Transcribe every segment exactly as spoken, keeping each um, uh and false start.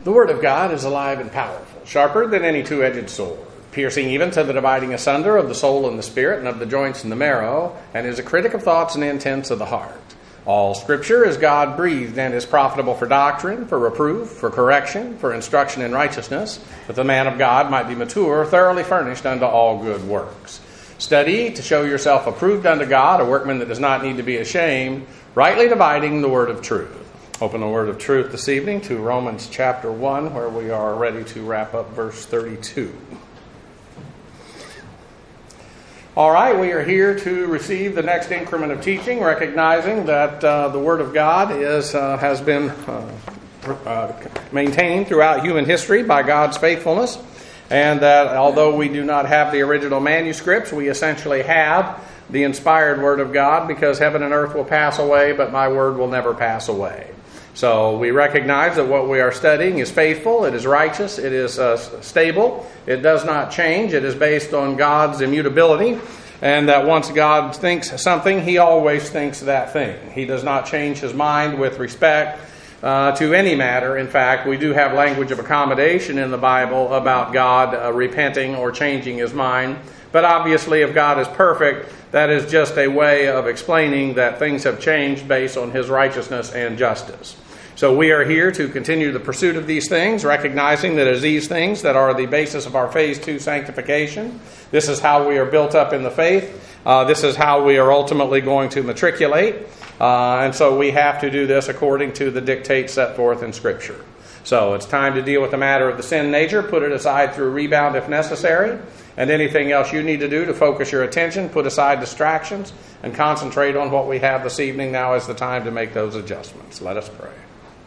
The Word of God is alive and powerful, sharper than any two-edged sword, piercing even to the dividing asunder of the soul and the spirit and of the joints and the marrow, and is a critic of thoughts and intents of the heart. All Scripture is God-breathed and is profitable for doctrine, for reproof, for correction, for instruction in righteousness, that the man of God might be mature, thoroughly furnished unto all good works. Study to show yourself approved unto God, a workman that does not need to be ashamed, rightly dividing the word of truth. Open the word of truth this evening to Romans chapter one, where we are ready to wrap up verse thirty-two. All right, we are here to receive the next increment of teaching, recognizing that uh, the Word of God is uh, has been uh, uh, maintained throughout human history by God's faithfulness, and that although we do not have the original manuscripts, we essentially have the inspired Word of God, because heaven and earth will pass away, but my Word will never pass away. So we recognize that what we are studying is faithful, it is righteous, it is uh, stable, it does not change, it is based on God's immutability, and that once God thinks something, He always thinks that thing. He does not change His mind with respect uh, to any matter. In fact, we do have language of accommodation in the Bible about God uh, repenting or changing His mind. But obviously, if God is perfect, that is just a way of explaining that things have changed based on His righteousness and justice. So we are here to continue the pursuit of these things, recognizing that it is these things that are the basis of our phase two sanctification. This is how we are built up in the faith. Uh, this is how we are ultimately going to matriculate. Uh, and so we have to do this according to the dictates set forth in Scripture. So it's time to deal with the matter of the sin nature, put it aside through rebound if necessary, and anything else you need to do to focus your attention, put aside distractions, and concentrate on what we have this evening. Now is the time to make those adjustments. Let us pray.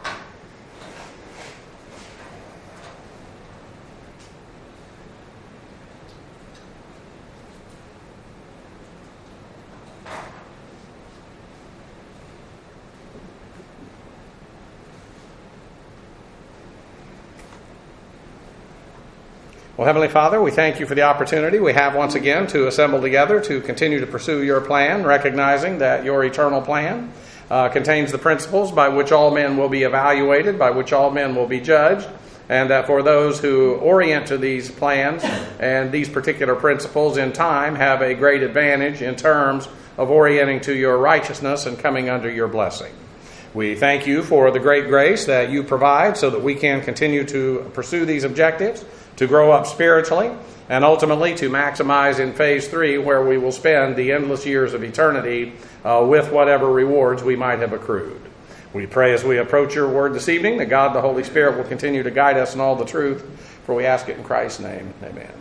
Well, Heavenly Father, we thank You for the opportunity we have once again to assemble together to continue to pursue Your plan, recognizing that Your eternal plan uh, contains the principles by which all men will be evaluated, by which all men will be judged, and that for those who orient to these plans and these particular principles in time have a great advantage in terms of orienting to Your righteousness and coming under Your blessing. We thank You for the great grace that You provide so that we can continue to pursue these objectives, to grow up spiritually, and ultimately to maximize in phase three, where we will spend the endless years of eternity uh, with whatever rewards we might have accrued. We pray as we approach Your word this evening that God the Holy Spirit will continue to guide us in all the truth, for we ask it in Christ's name. Amen.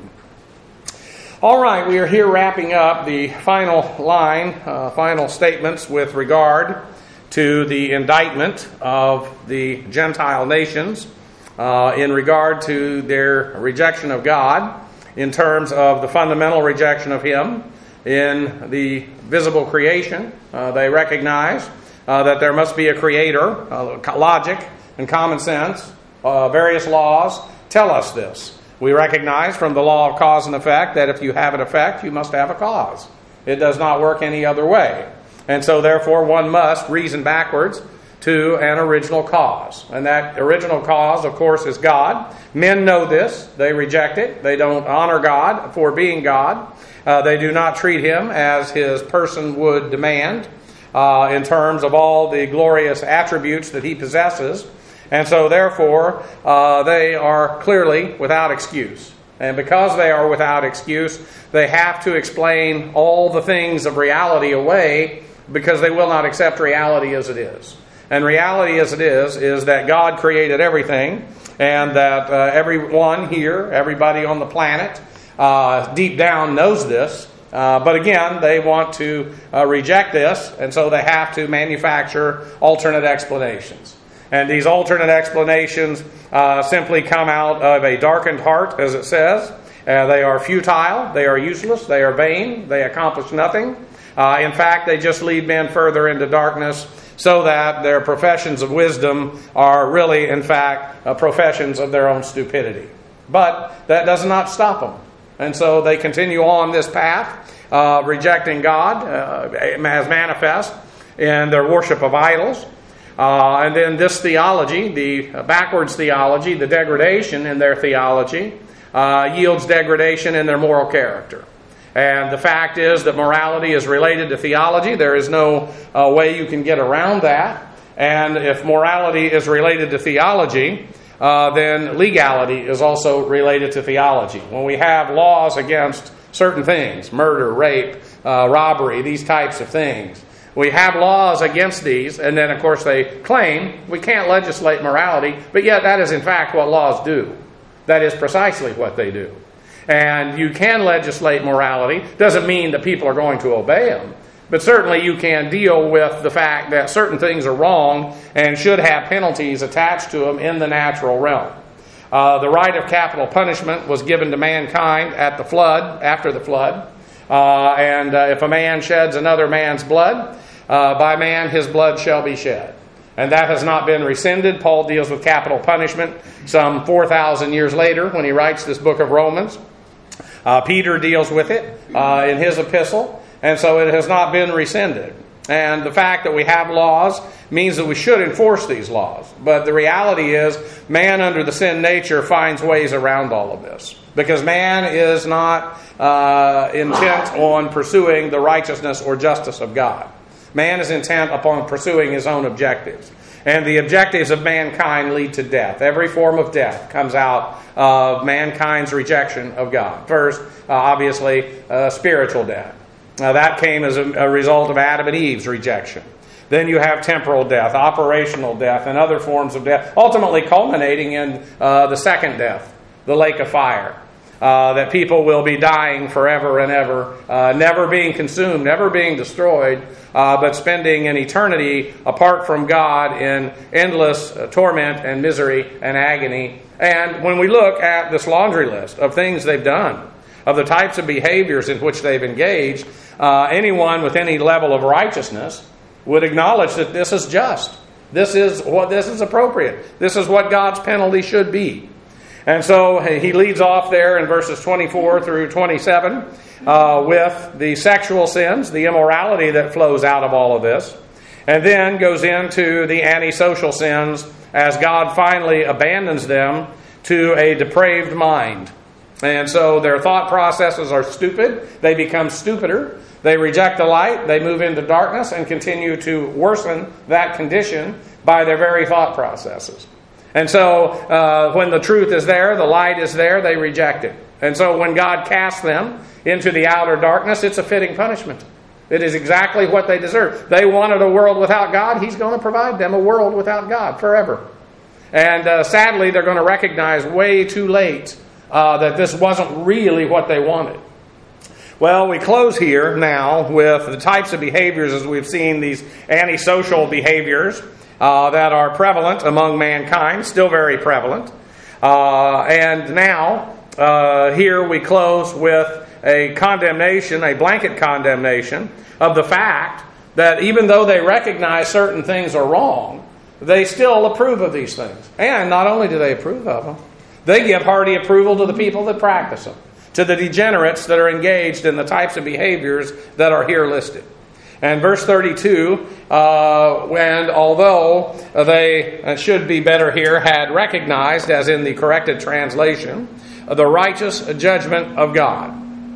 All right, we are here wrapping up the final line, uh, final statements with regard to the indictment of the Gentile nations uh, in regard to their rejection of God, in terms of the fundamental rejection of Him in the visible creation. Uh, they recognize uh, that there must be a creator. Uh, logic and common sense, uh, various laws tell us this. We recognize from the law of cause and effect that if you have an effect, you must have a cause. It does not work any other way. And so therefore one must reason backwards to an original cause. And that original cause, of course, is God. Men know this. They reject it. They don't honor God for being God. Uh, they do not treat Him as His person would demand uh, in terms of all the glorious attributes that He possesses. And so therefore uh, they are clearly without excuse. And because they are without excuse, they have to explain all the things of reality away, because they will not accept reality as it is. And reality as it is, is that God created everything, and that uh, everyone here, everybody on the planet, uh, deep down knows this. Uh, but again, they want to uh, reject this, and so they have to manufacture alternate explanations. And these alternate explanations uh, simply come out of a darkened heart, as it says. Uh, they are futile, they are useless, they are vain, they accomplish nothing. Uh, in fact, they just lead men further into darkness, so that their professions of wisdom are really, in fact, uh, professions of their own stupidity. But that does not stop them. And so they continue on this path, uh, rejecting God uh, as manifest in their worship of idols. Uh, and then this theology, the backwards theology, the degradation in their theology, uh, yields degradation in their moral character. And the fact is that morality is related to theology. There is no uh, way you can get around that. And if morality is related to theology, uh, then legality is also related to theology. When we have laws against certain things, murder, rape, uh, robbery, these types of things, we have laws against these, and then, of course, they claim we can't legislate morality, but yet that is, in fact, what laws do. That is precisely what they do. And you can legislate morality. Doesn't mean that people are going to obey them, but certainly you can deal with the fact that certain things are wrong and should have penalties attached to them in the natural realm. Uh, the right of capital punishment was given to mankind at the flood, after the flood. Uh, and uh, if a man sheds another man's blood, uh, by man his blood shall be shed. And that has not been rescinded. Paul deals with capital punishment some four thousand years later when he writes this book of Romans. Uh, Peter deals with it uh, in his epistle. And so it has not been rescinded. And the fact that we have laws means that we should enforce these laws. But the reality is, man under the sin nature finds ways around all of this. Because man is not uh, intent on pursuing the righteousness or justice of God. Man is intent upon pursuing his own objectives. And the objectives of mankind lead to death. Every form of death comes out of mankind's rejection of God. First, uh, obviously, uh, spiritual death. Now, that came as a, a result of Adam and Eve's rejection. Then you have temporal death, operational death, and other forms of death, ultimately culminating in uh, the second death, the lake of fire. Uh, that people will be dying forever and ever, uh, never being consumed, never being destroyed, uh, but spending an eternity apart from God in endless uh, torment and misery and agony. And when we look at this laundry list of things they've done, of the types of behaviors in which they've engaged, uh, anyone with any level of righteousness would acknowledge that this is just. This is what this is appropriate. This is what God's penalty should be. And so he leads off there in verses twenty-four through twenty-seven uh, with the sexual sins, the immorality that flows out of all of this, and then goes into the antisocial sins as God finally abandons them to a depraved mind. And so their thought processes are stupid. They become stupider. They reject the light. They move into darkness and continue to worsen that condition by their very thought processes. And so uh, when the truth is there, the light is there, they reject it. And so when God casts them into the outer darkness, it's a fitting punishment. It is exactly what they deserve. They wanted a world without God. He's going to provide them a world without God forever. And uh, sadly, they're going to recognize way too late uh, that this wasn't really what they wanted. Well, we close here now with the types of behaviors, as we've seen, these antisocial behaviors Uh, that are prevalent among mankind, still very prevalent. Uh, and now, uh, here we close with a condemnation, a blanket condemnation of the fact that even though they recognize certain things are wrong, they still approve of these things. And not only do they approve of them, they give hearty approval to the people that practice them, to the degenerates that are engaged in the types of behaviors that are here listed. And verse thirty-two, uh, and although they uh, should be better here, had recognized, as in the corrected translation, the righteous judgment of God.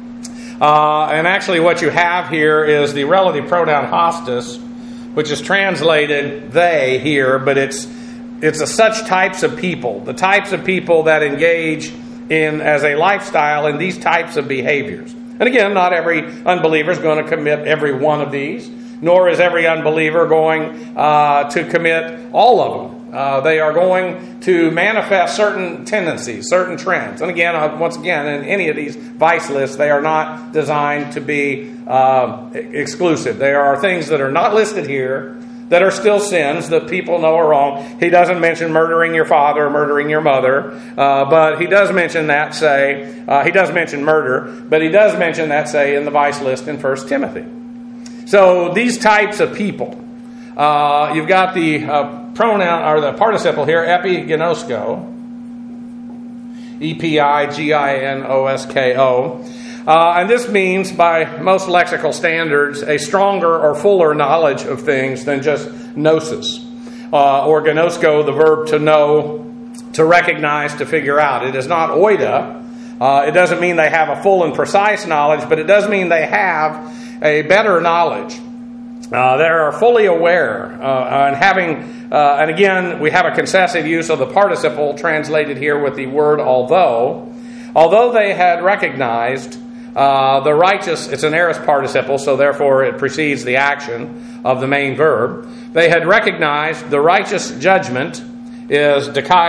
Uh, and actually what you have here is the relative pronoun hostis, which is translated they here, but it's it's a such types of people, the types of people that engage in as a lifestyle in these types of behaviors. And again, not every unbeliever is going to commit every one of these, nor is every unbeliever going uh, to commit all of them. Uh, they are going to manifest certain tendencies, certain trends. And again, uh, once again, in any of these vice lists, they are not designed to be uh, exclusive. There are things that are not listed here that are still sins that people know are wrong. He doesn't mention murdering your father or murdering your mother, uh, but he does mention that, say, uh, he does mention murder, but he does mention that, say, in the vice list in First Timothy. So these types of people, uh, you've got the uh, pronoun, or the participle here, epiginosko, E P I G I N O S K O. Uh, and this means, by most lexical standards, a stronger or fuller knowledge of things than just gnosis. uh, or gnosko, the verb to know, to recognize, to figure out. It is not oida. Uh, it doesn't mean they have a full and precise knowledge, but it does mean they have a better knowledge. Uh, they are fully aware, uh, and having, uh, and again, we have a concessive use of the participle translated here with the word although. Although they had recognized uh, the righteous, it's an aorist participle, so therefore it precedes the action of the main verb. They had recognized the righteous judgment is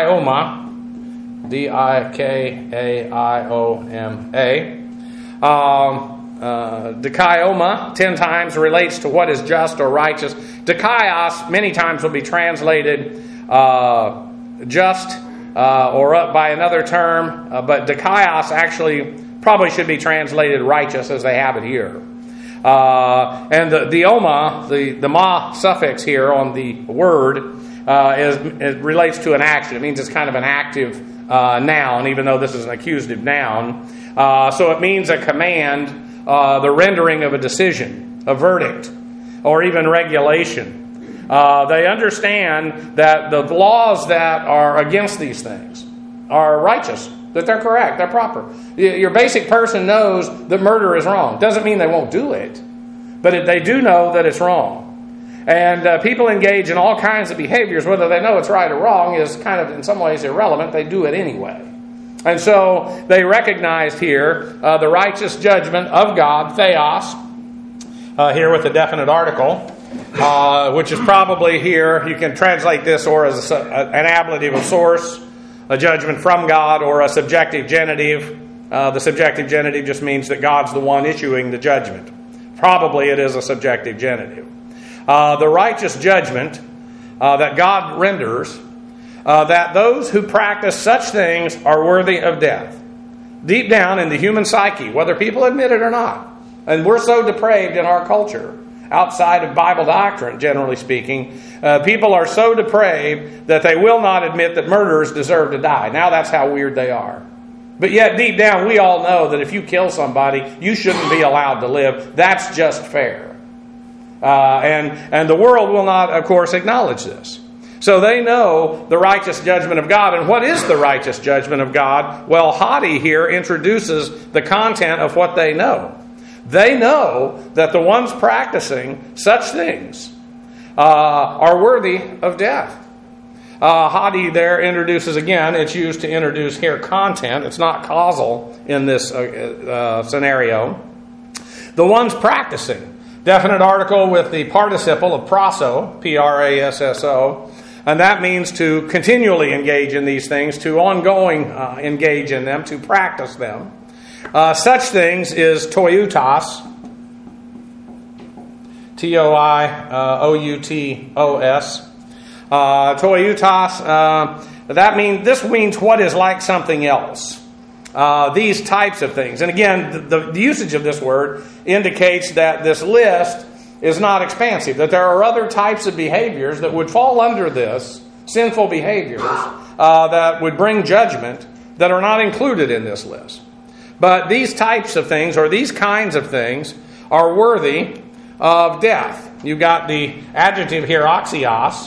dikaioma, D I K A I O M A. Um, Uh, dikaioma, ten times, relates to what is just or righteous. Dikaios, many times, will be translated uh, just uh, or up by another term, uh, but dikaios actually probably should be translated righteous as they have it here. Uh, and the, the oma, the, the ma suffix here on the word, uh, is it relates to an action. It means it's kind of an active uh, noun, even though this is an accusative noun. Uh, so it means a command, Uh, the rendering of a decision, a verdict, or even regulation. Uh, they understand that the laws that are against these things are righteous, that they're correct, they're proper. Your basic person knows that murder is wrong. Doesn't mean they won't do it, but they do know that it's wrong. And uh, people engage in all kinds of behaviors, whether they know it's right or wrong is kind of in some ways irrelevant. They do it anyway. And so they recognized here uh, the righteous judgment of God, theos, uh, here with a definite article, uh, which is probably here, you can translate this or as a, an ablative of source, a judgment from God, or a subjective genitive. Uh, the subjective genitive just means that God's the one issuing the judgment. Probably it is a subjective genitive. Uh, the righteous judgment uh, that God renders, Uh, that those who practice such things are worthy of death. Deep down in the human psyche, whether people admit it or not. And we're so depraved in our culture, outside of Bible doctrine, generally speaking, uh, people are so depraved that they will not admit that murderers deserve to die. Now that's how weird they are. But yet deep down we all know that if you kill somebody, you shouldn't be allowed to live. That's just fair. Uh, and, and the world will not, of course, acknowledge this. So they know the righteous judgment of God. And what is the righteous judgment of God? Well, Hadi here introduces the content of what they know. They know that the ones practicing such things uh, are worthy of death. Uh, Hadi there introduces, again, it's used to introduce here content. It's not causal in this uh, uh, scenario. The ones practicing. Definite article with the participle of prasso, P R A S S O. And that means to continually engage in these things, to ongoing uh, engage in them, to practice them. Uh, such things is toiutos, T O I O U T O S. Uh, toiutos, uh, that means, this means what is like something else. Uh, these types of things. And again, the, the usage of this word indicates that this list is not expansive, that there are other types of behaviors that would fall under this, sinful behaviors, uh, that would bring judgment, that are not included in this list. But these types of things, or these kinds of things, are worthy of death. You've got the adjective here, oxios.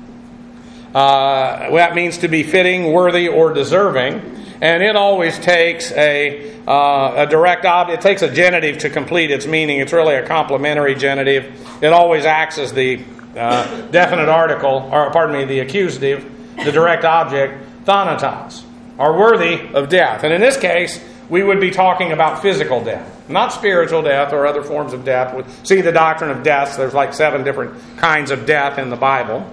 Uh, that means to be fitting, worthy, or deserving. And it always takes a uh, a direct object. It takes a genitive to complete its meaning. It's really a complementary genitive. It always acts as the uh, definite article, or pardon me, the accusative, the direct object, thanatos, are worthy of death. And in this case, we would be talking about physical death, not spiritual death or other forms of death. We see the doctrine of deaths. There's like seven different kinds of death in the Bible.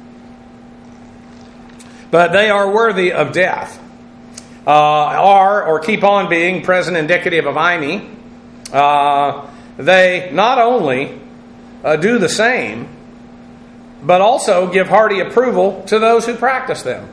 But they are worthy of death. Uh, are, or keep on being, present indicative of eimi. Uh, they not only uh, do the same, but also give hearty approval to those who practice them.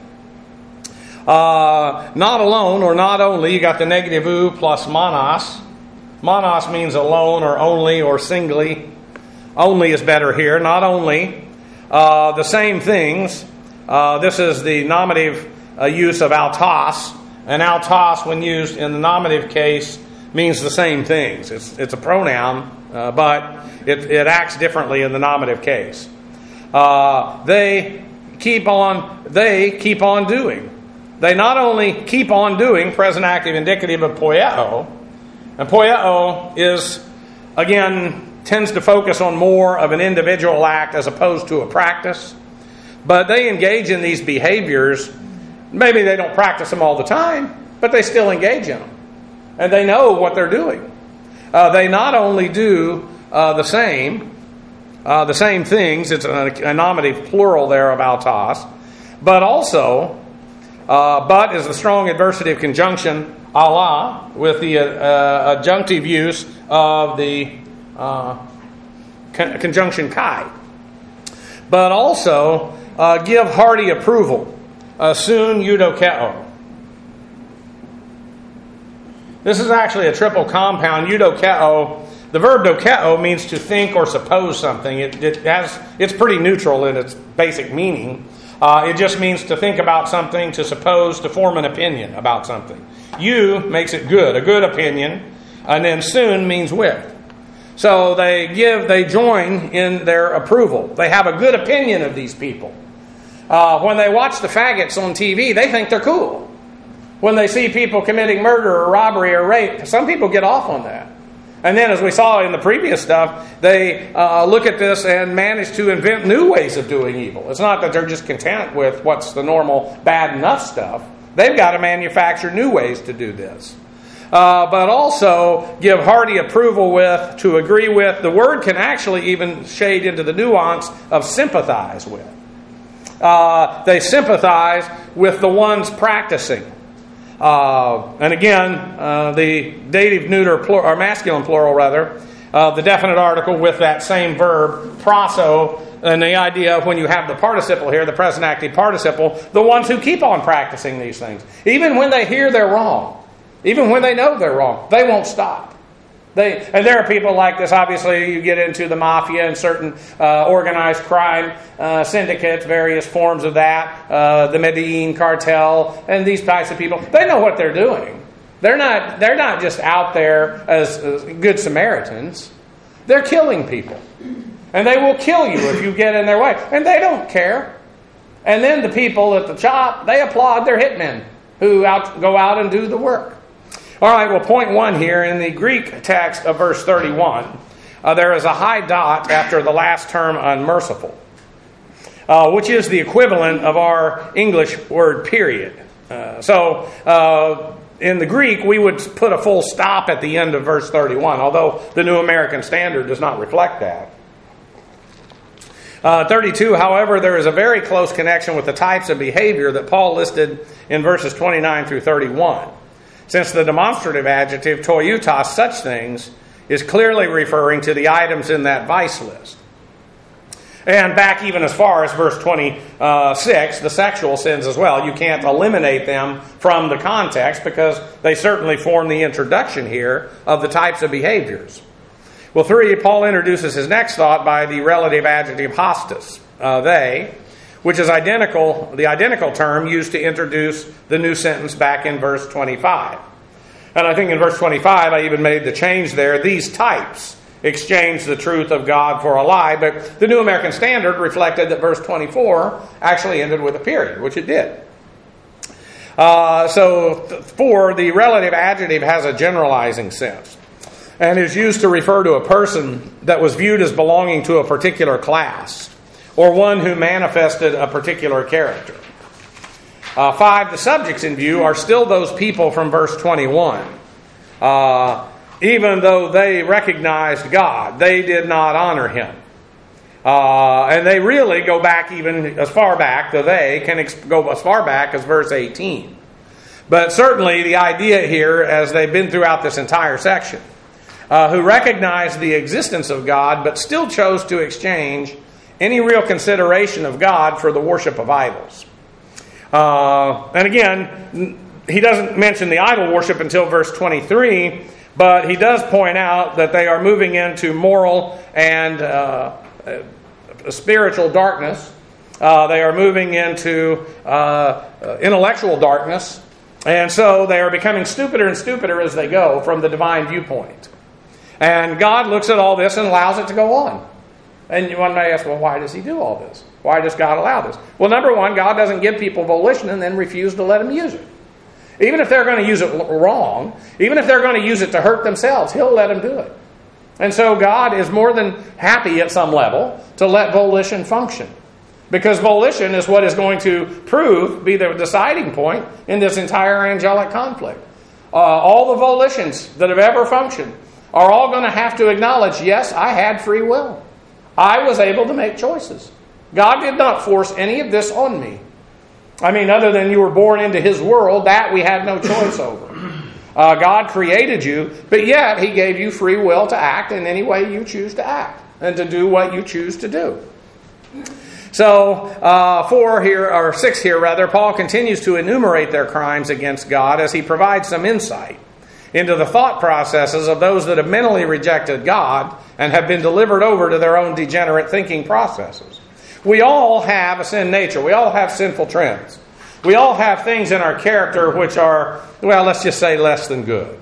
Uh, not alone, or not only, you got the negative u plus monos. Monos means alone, or only, or singly. Only is better here. Not only uh, the same things. Uh, this is the nominative uh, use of autos. And autos, when used in the nominative case, means the same things. It's, it's a pronoun, uh, but it, it acts differently in the nominative case. Uh, they keep on, they keep on doing. They not only keep on doing, present active indicative of poieo, and poieo is, again, tends to focus on more of an individual act as opposed to a practice, but they engage in these behaviors. Maybe they don't practice them all the time, but they still engage in them. And they know what they're doing. Uh, they not only do uh, the same, uh, the same things, it's an, a nominative plural there of autos, but also, uh, but is the strong adversative conjunction Allah with the uh, uh, adjunctive use of the uh, con- conjunction kai. But also uh, give hearty approval, uh, sun eudokeo. This is actually a triple compound. Eudokeo. The verb dokeo means to think or suppose something. It, it has, it's pretty neutral in its basic meaning. Uh, it just means to think about something, to suppose, to form an opinion about something. You makes it good, a good opinion, and then soon means with. So they give, they join in their approval. They have a good opinion of these people. Uh, when they watch the faggots on T V, they think they're cool. When they see people committing murder or robbery or rape, some people get off on that. And then, as we saw in the previous stuff, they uh, look at this and manage to invent new ways of doing evil. It's not that they're just content with what's the normal bad enough stuff. They've got to manufacture new ways to do this. Uh, but also give hearty approval with, to agree with. The word can actually even shade into the nuance of sympathize with. Uh, they sympathize with the ones practicing. Uh, and again, uh, the dative neuter, plural, or masculine plural rather, uh, the definite article with that same verb, praso, and the idea of when you have the participle here, the present active participle, the ones who keep on practicing these things. Even when they hear they're wrong, even when they know they're wrong, they won't stop. They, and there are people like this. Obviously, you get into the mafia and certain uh, organized crime uh, syndicates, various forms of that, uh, the Medellin cartel, and these types of people. They know what they're doing. They're not. They're not just out there as, as good Samaritans. They're killing people, and they will kill you if you get in their way. And they don't care. And then the people at the shop, they applaud their hitmen who out, go out and do the work. All right, well, point one here, in the Greek text of verse thirty-one, uh, there is a high dot after the last term unmerciful, uh, which is the equivalent of our English word period. Uh, so, uh, in the Greek, we would put a full stop at the end of verse thirty-one, although the New American Standard does not reflect that. Uh, thirty-two, however, there is a very close connection with the types of behavior that Paul listed in verses twenty-nine through thirty-one. Since the demonstrative adjective toiutos, such things, is clearly referring to the items in that vice list. And back even as far as verse twenty-six, the sexual sins as well. You can't eliminate them from the context because they certainly form the introduction here of the types of behaviors. Well, three, Paul introduces his next thought by the relative adjective hostis, uh, they, which is identical, the identical term used to introduce the new sentence back in verse twenty-five. And I think in verse twenty-five, I even made the change there. These types exchange the truth of God for a lie. But the New American Standard reflected that verse twenty-four actually ended with a period, which it did. Uh, so, th- four, the relative adjective has a generalizing sense and is used to refer to a person that was viewed as belonging to a particular class, or one who manifested a particular character. Uh, five, the subjects in view are still those people from verse twenty-one. Uh, even though they recognized God, they did not honor Him. Uh, and they really go back even as far back, though they can ex- go as far back as verse eighteen. But certainly the idea here, as they've been throughout this entire section, uh, who recognized the existence of God, but still chose to exchange any real consideration of God for the worship of idols. Uh, and again, he doesn't mention the idol worship until verse twenty-three, but he does point out that they are moving into moral and uh, spiritual darkness. Uh, they are moving into uh, intellectual darkness. And so they are becoming stupider and stupider as they go from the divine viewpoint. And God looks at all this and allows it to go on. And one may ask, well, why does he do all this? Why does God allow this? Well, number one, God doesn't give people volition and then refuse to let them use it. Even if they're going to use it wrong, even if they're going to use it to hurt themselves, He'll let them do it. And so God is more than happy at some level to let volition function. Because volition is what is going to prove, be the deciding point in this entire angelic conflict. Uh, all the volitions that have ever functioned are all going to have to acknowledge, yes, I had free will. I was able to make choices. God did not force any of this on me. I mean, other than you were born into His world, that we had no choice over. Uh, God created you, but yet He gave you free will to act in any way you choose to act and to do what you choose to do. So, uh, four here, or six here rather, Paul continues to enumerate their crimes against God as he provides some insight into the thought processes of those that have mentally rejected God and have been delivered over to their own degenerate thinking processes. We all have a sin nature. We all have sinful trends. We all have things in our character which are, well, let's just say less than good.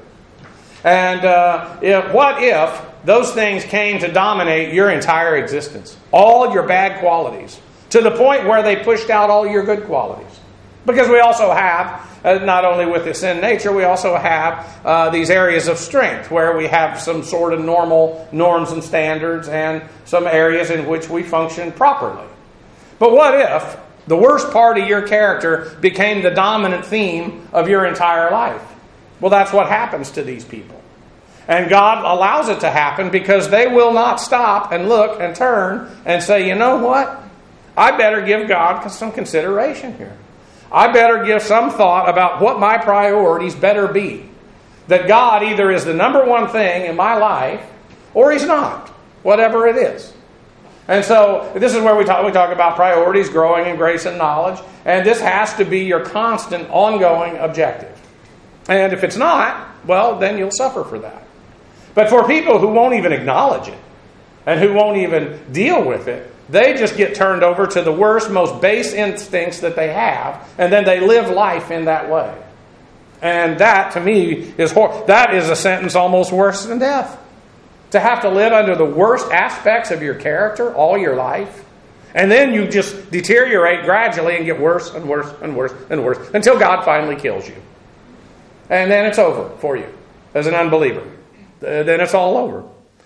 And uh, if, what if those things came to dominate your entire existence? All your bad qualities. To the point where they pushed out all your good qualities. Because we also have, uh, not only with the sin nature, we also have uh, these areas of strength where we have some sort of normal norms and standards and some areas in which we function properly. But what if the worst part of your character became the dominant theme of your entire life? Well, that's what happens to these people. And God allows it to happen because they will not stop and look and turn and say, you know what? I better give God some consideration here. I better give some thought about what my priorities better be. That God either is the number one thing in my life or He's not, whatever it is. And so this is where we talk, we talk about priorities, growing in grace and knowledge. And this has to be your constant, ongoing objective. And if it's not, well, then you'll suffer for that. But for people who won't even acknowledge it and who won't even deal with it, they just get turned over to the worst, most base instincts that they have, and then they live life in that way. And that, to me, is hor- that is a sentence almost worse than death. To have to live under the worst aspects of your character all your life, and then you just deteriorate gradually and get worse and worse and worse and worse until God finally kills you. And then it's over for you as an unbeliever. Uh, then it's all over.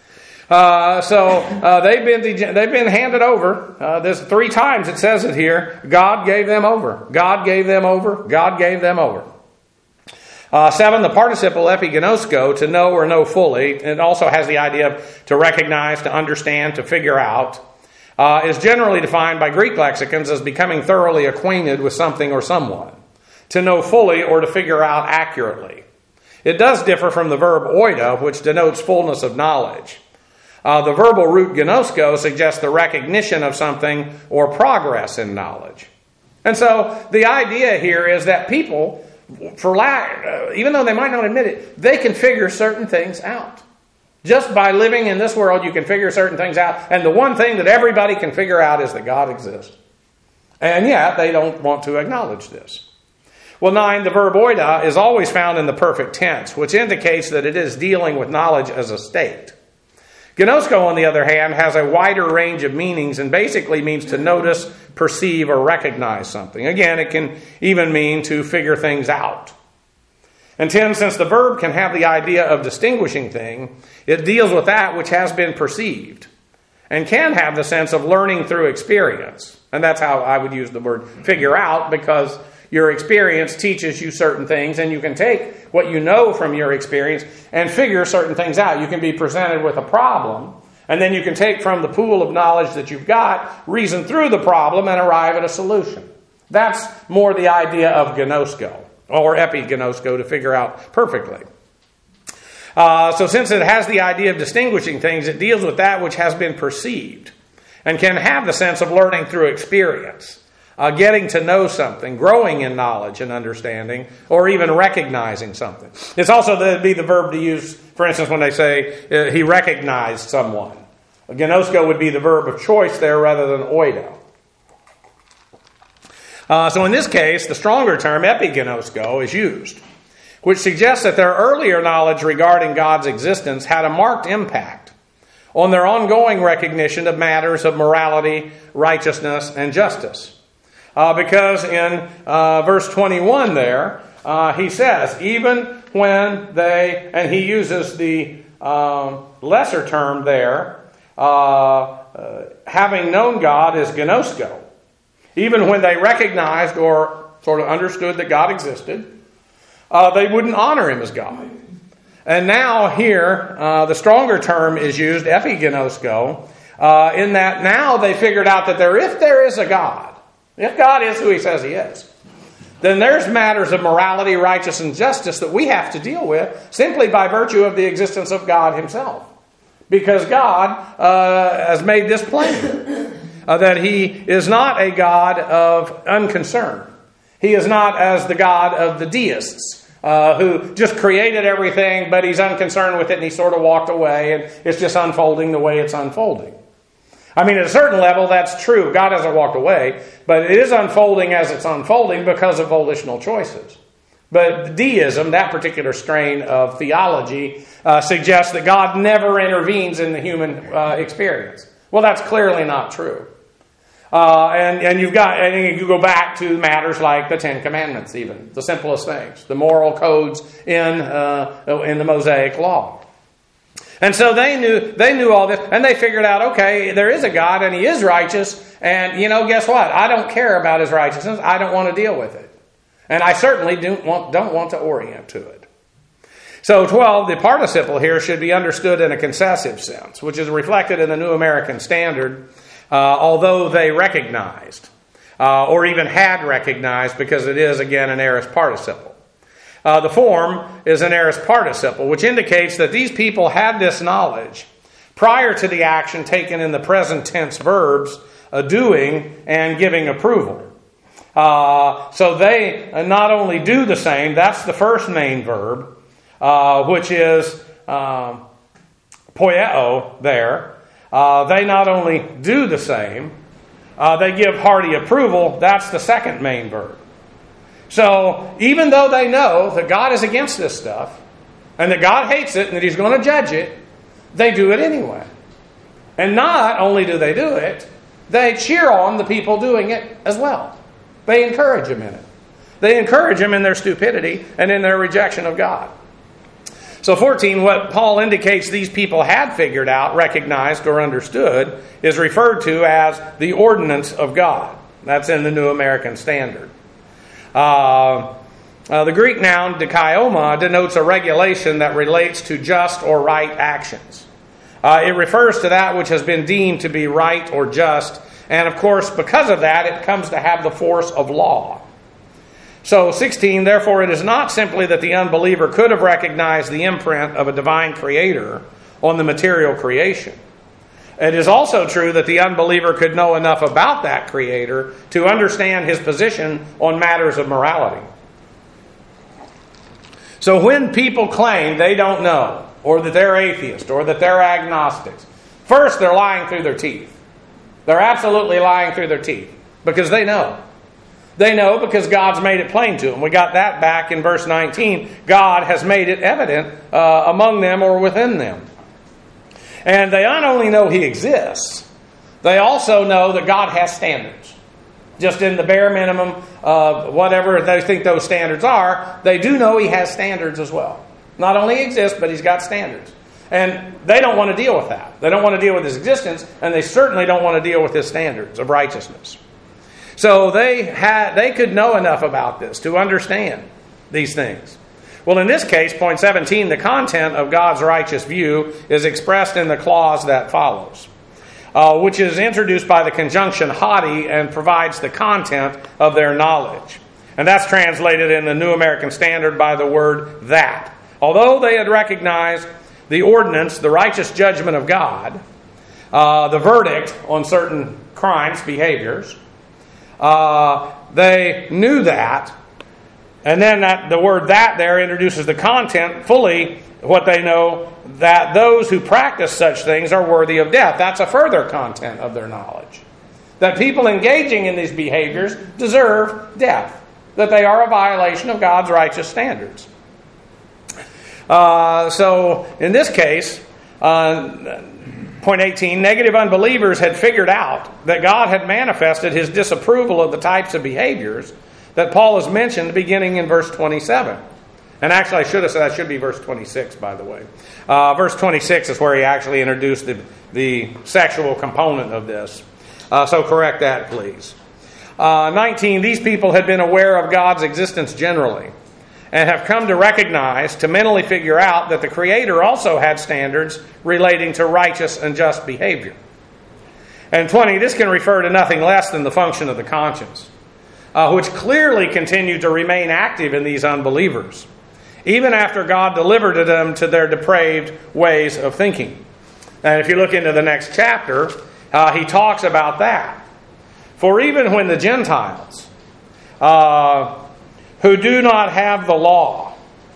Uh, so uh, they've been dege- they've been handed over. Uh, there's three times it says it here. God gave them over. God gave them over. God gave them over. Uh, seven, the participle epigenosko, to know or know fully. It also has the idea of to recognize, to understand, to figure out. Uh, is generally defined by Greek lexicons as becoming thoroughly acquainted with something or someone. To know fully or to figure out accurately. It does differ from the verb oida, which denotes fullness of knowledge. Uh, the verbal root gnosko suggests the recognition of something or progress in knowledge. And so the idea here is that people, for lack, uh, even though they might not admit it, they can figure certain things out. Just by living in this world, you can figure certain things out. And the one thing that everybody can figure out is that God exists. And yet, they don't want to acknowledge this. Well, nine, the verb oida is always found in the perfect tense, which indicates that it is dealing with knowledge as a state. Gnosko, on the other hand, has a wider range of meanings and basically means to notice, perceive, or recognize something. Again, it can even mean to figure things out. And ten, since the verb can have the idea of distinguishing thing, it deals with that which has been perceived and can have the sense of learning through experience. And that's how I would use the word figure out, because your experience teaches you certain things, and you can take what you know from your experience and figure certain things out. You can be presented with a problem, and then you can take from the pool of knowledge that you've got, reason through the problem, and arrive at a solution. That's more the idea of gnosko, or epignosko, to figure out perfectly. Uh, so since it has the idea of distinguishing things, it deals with that which has been perceived, and can have the sense of learning through experience. Uh, getting to know something, growing in knowledge and understanding, or even recognizing something. It's also the, be the verb to use, for instance, when they say uh, he recognized someone. Gnosko would be the verb of choice there rather than oida. Uh, so in this case, the stronger term, epignosko, is used, which suggests that their earlier knowledge regarding God's existence had a marked impact on their ongoing recognition of matters of morality, righteousness, and justice. Uh, because in uh, verse twenty-one there, uh, he says, even when they, and he uses the um, lesser term there, uh, uh, having known God is gnosko. Even when they recognized or sort of understood that God existed, uh, they wouldn't honor him as God. And now here, uh, the stronger term is used, epigenosko, uh, in that now they figured out that there, if there is a God, if God is who he says he is, then there's matters of morality, righteousness, and justice that we have to deal with simply by virtue of the existence of God himself. Because God uh, has made this plain, uh, that he is not a God of unconcern. He is not as the God of the deists, Uh, who just created everything, but he's unconcerned with it and he sort of walked away and it's just unfolding the way it's unfolding. I mean, at a certain level, that's true. God hasn't walked away, but it is unfolding as it's unfolding because of volitional choices. But deism, that particular strain of theology, uh, suggests that God never intervenes in the human uh, experience. Well, that's clearly not true. Uh, and, and you've got, and you go back to matters like the Ten Commandments, even the simplest things, the moral codes in uh, in the Mosaic Law. And so they knew they knew all this, and they figured out, okay, there is a God, and he is righteous, and you know, guess what? I don't care about his righteousness. I don't want to deal with it, and I certainly don't want don't want to orient to it. So twelve, the participle here should be understood in a concessive sense, which is reflected in the New American Standard. Uh, although they recognized, uh, or even had recognized, because it is, again, an aorist participle. Uh, the form is an aorist participle, which indicates that these people had this knowledge prior to the action taken in the present tense verbs, uh, doing and giving approval. Uh, so they not only do the same, that's the first main verb, uh, which is um, poieo there. Uh, they not only do the same, uh, they give hearty approval. That's the second main verb. So even though they know that God is against this stuff, and that God hates it, and that he's going to judge it, they do it anyway. And not only do they do it, they cheer on the people doing it as well. They encourage them in it. They encourage them in their stupidity and in their rejection of God. So fourteen, what Paul indicates these people had figured out, recognized, or understood is referred to as the ordinance of God. That's in the New American Standard. Uh, uh, the Greek noun dikaioma denotes a regulation that relates to just or right actions. Uh, it refers to that which has been deemed to be right or just, and of course, because of that, it comes to have the force of law. So sixteen, therefore it is not simply that the unbeliever could have recognized the imprint of a divine creator on the material creation. It is also true that the unbeliever could know enough about that creator to understand his position on matters of morality. So when people claim they don't know, or that they're atheists, or that they're agnostics, first they're lying through their teeth. They're absolutely lying through their teeth because they know. They know because God's made it plain to them. We got that back in verse nineteen. God has made it evident uh, among them or within them. And they not only know he exists, they also know that God has standards. Just in the bare minimum of whatever they think those standards are, they do know he has standards as well. Not only exists, but he's got standards. And they don't want to deal with that. They don't want to deal with his existence, and they certainly don't want to deal with his standards of righteousness. So they had, they could know enough about this to understand these things. Well, in this case, point seventeen, the content of God's righteous view is expressed in the clause that follows, uh, which is introduced by the conjunction haughty and provides the content of their knowledge. And that's translated in the New American Standard by the word that. Although they had recognized the ordinance, the righteous judgment of God, uh, the verdict on certain crimes, behaviors, Uh, they knew that, and then that the word that there introduces the content fully, what they know, that those who practice such things are worthy of death. That's a further content of their knowledge. That people engaging in these behaviors deserve death. That they are a violation of God's righteous standards. Uh, so, in this case, uh, Point eighteen, negative unbelievers had figured out that God had manifested his disapproval of the types of behaviors that Paul has mentioned beginning in verse twenty-seven. And actually, I should have said that should be verse twenty-six, by the way. Uh, verse twenty-six is where he actually introduced the, the sexual component of this. Uh, so correct that, please. Uh, nineteen, these people had been aware of God's existence generally and have come to recognize, to mentally figure out, that the Creator also had standards relating to righteous and just behavior. And twenty, this can refer to nothing less than the function of the conscience, uh, which clearly continued to remain active in these unbelievers, even after God delivered them to their depraved ways of thinking. And if you look into the next chapter, uh, he talks about that. For even when the Gentiles, uh, who do not have the law,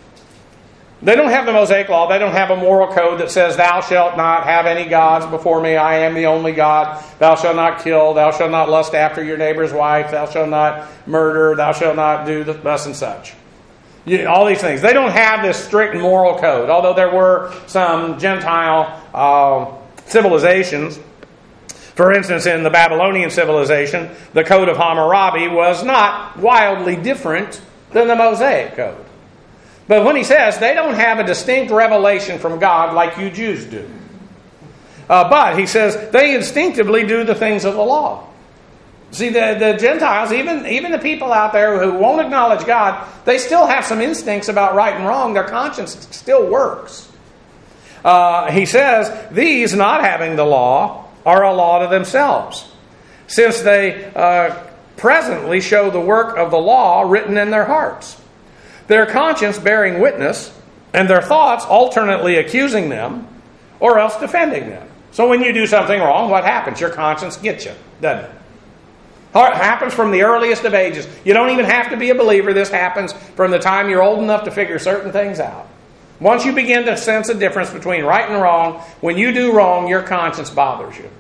they don't have the Mosaic law, they don't have a moral code that says, thou shalt not have any gods before me, I am the only God, thou shalt not kill, thou shalt not lust after your neighbor's wife, thou shalt not murder, thou shalt not do thus and such. You, all these things. They don't have this strict moral code, although there were some Gentile uh, civilizations. For instance, in the Babylonian civilization, the Code of Hammurabi was not wildly different than the Mosaic Code. But when he says they don't have a distinct revelation from God like you Jews do. Uh, but he says they instinctively do the things of the law. See, the, the Gentiles, even, even the people out there who won't acknowledge God, they still have some instincts about right and wrong. Their conscience still works. Uh, he says, these not having the law are a law to themselves, since they uh, presently show the work of the law written in their hearts, their conscience bearing witness, and their thoughts alternately accusing them, or else defending them. So when you do something wrong, what happens? Your conscience gets you, doesn't it? It happens from the earliest of ages. You don't even have to be a believer. This happens from the time you're old enough to figure certain things out. Once you begin to sense a difference between right and wrong, when you do wrong, your conscience bothers you.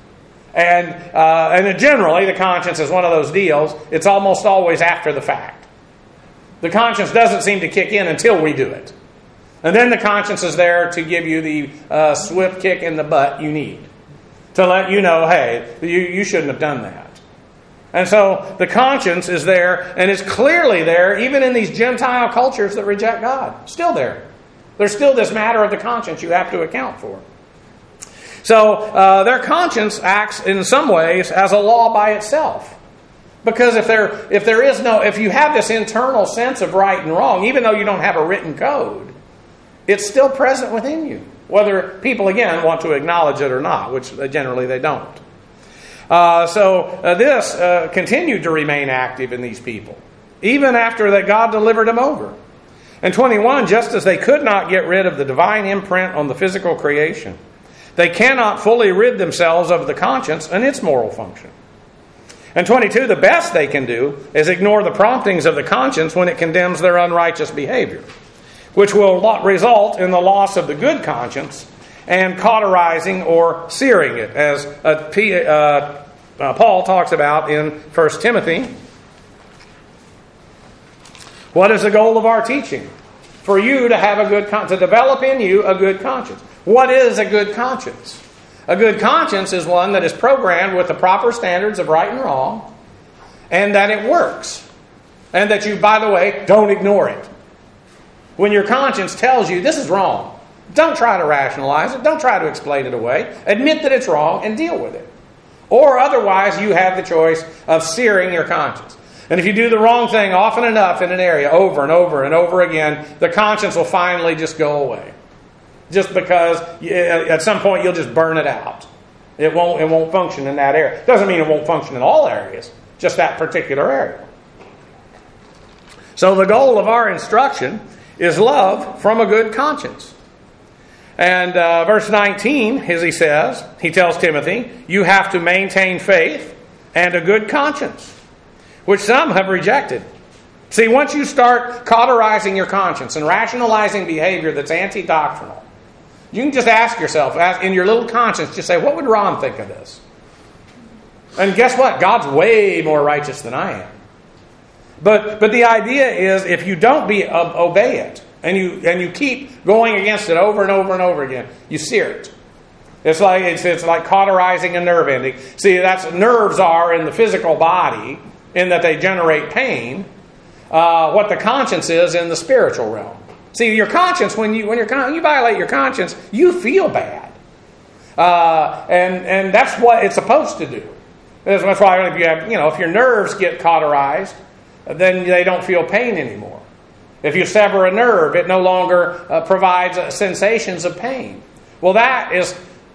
And uh, and generally, the conscience is one of those deals. It's almost always after the fact. The conscience doesn't seem to kick in until we do it. And then the conscience is there to give you the uh, swift kick in the butt you need, to let you know, hey, you, you shouldn't have done that. And so the conscience is there, and it's clearly there even in these Gentile cultures that reject God. Still there. There's still this matter of the conscience you have to account for. So uh, their conscience acts in some ways as a law by itself. Because if there if there is no, if you have this internal sense of right and wrong, even though you don't have a written code, it's still present within you. Whether people, again, want to acknowledge it or not, which generally they don't. Uh, so uh, this uh, continued to remain active in these people, even after that God delivered them over. And twenty-one, just as they could not get rid of the divine imprint on the physical creation, they cannot fully rid themselves of the conscience and its moral function. And twenty-two, the best they can do is ignore the promptings of the conscience when it condemns their unrighteous behavior, which will result in the loss of the good conscience and cauterizing or searing it, as uh, P, uh, uh, Paul talks about in First Timothy. What is the goal of our teaching? For you to have a good con- to develop in you a good conscience. What is a good conscience? A good conscience is one that is programmed with the proper standards of right and wrong, and that it works. And that you, by the way, don't ignore it. When your conscience tells you this is wrong, don't try to rationalize it. Don't try to explain it away. Admit that it's wrong and deal with it. Or otherwise, you have the choice of searing your conscience. And if you do the wrong thing often enough in an area, over and over and over again, the conscience will finally just go away. Just because at some point you'll just burn it out. It won't, it won't function in that area. Doesn't mean it won't function in all areas, just that particular area. So the goal of our instruction is love from a good conscience. And uh, verse nineteen, as he says, he tells Timothy, you have to maintain faith and a good conscience, which some have rejected. See, once you start cauterizing your conscience and rationalizing behavior that's anti-doctrinal, you can just ask yourself, in your little conscience, just say, what would Ron think of this? And guess what? God's way more righteous than I am. But but the idea is, if you don't be uh, obey it, and you and you keep going against it over and over and over again, you sear it. It's like it's, it's like cauterizing a nerve ending. See, that's nerves are in the physical body in that they generate pain. Uh, what the conscience is in the spiritual realm. See, your conscience, when you when you're, you violate your conscience, you feel bad, uh, and and that's what it's supposed to do. That's why if you have, you know, if your nerves get cauterized, then they don't feel pain anymore. If you sever a nerve, it no longer uh, provides uh, sensations of pain. Well, that is